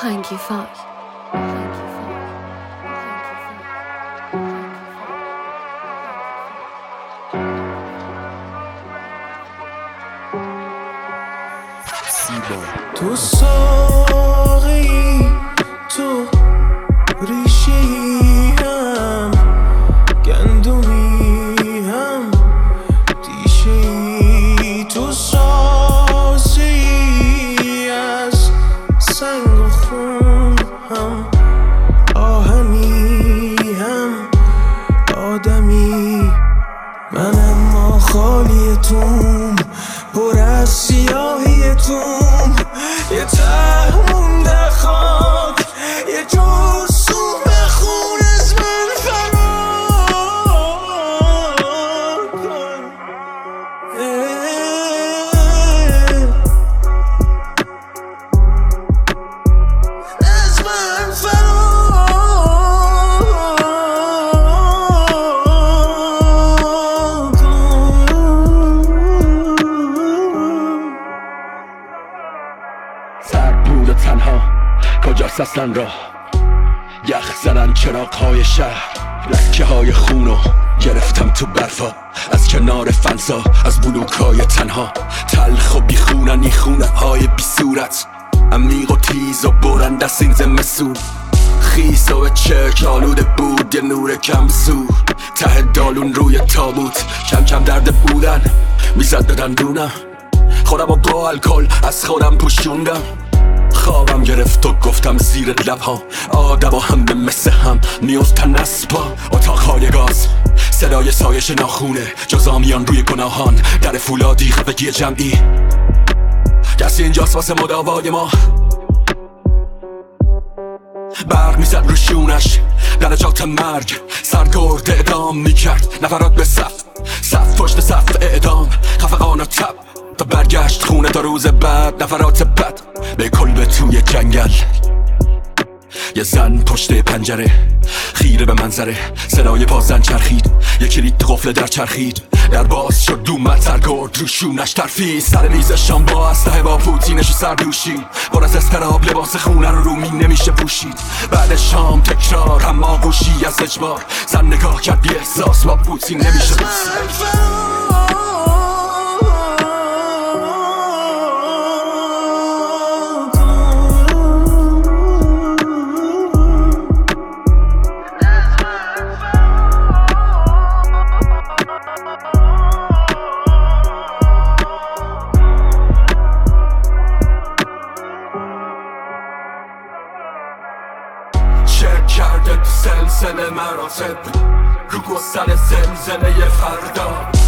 آهنگی فای. تو ساقی تو ریشی هم گندمی هم دیشی تو سازی از سنگ و خون هم آهنی هم آدمی من اما خالی توم پر از سیاهی توم یه ته مونده خاک یه جرسوم خون از من فرار کن از من فرار کن سربود تنها کجاست اصلا راه یخ زدن چراغ‌های شهر لکه های خونو گرفتم تو برفا از کنار فنسا از بلوک‌های تنها تلخ و بیخوننی خونه های بی صورت عمیق و تیز و برند از این زمستون خیس و چرک آلوده بود یه نور کم سور ته دالون روی تابوت کم کم درد بودن میزد به دندونم خودم و با الکل از خودم پوشوندم خوابم گرفت و گفتم زیر لبها آدم همه مثل هم میفتن از پا اتاقهای گاز صدای سایش ناخونه جزامیان روی گناهان در فولادی خفگی جمعی کسی اینجاست واسه مداوای ما برق میزد رو شونش درجات مرگ سرگرد اعدام میکرد نفرات به صف پشت صف اعدام خفقان و تب تا برگشت خونه تا روز بعد نفرات بد به کلبه توی جنگل یه زن پشت پنجره خیره به منظره صدای پازن چرخید یه کلید قفل در چرخید در باز شد اومد سرگرد رو شونش ترفید سر میز شام با اسلحه با پوتینش و سردوشی پر از استراب لباس خونه رو رومی نمیشه پوشید بعد شام تکرار هم آغوشی از اجبار زن نگاه کرد بی احساس با پوتین نمیشه دوست چک کرده تو سلسله مراتب رو گستر زلزله فردا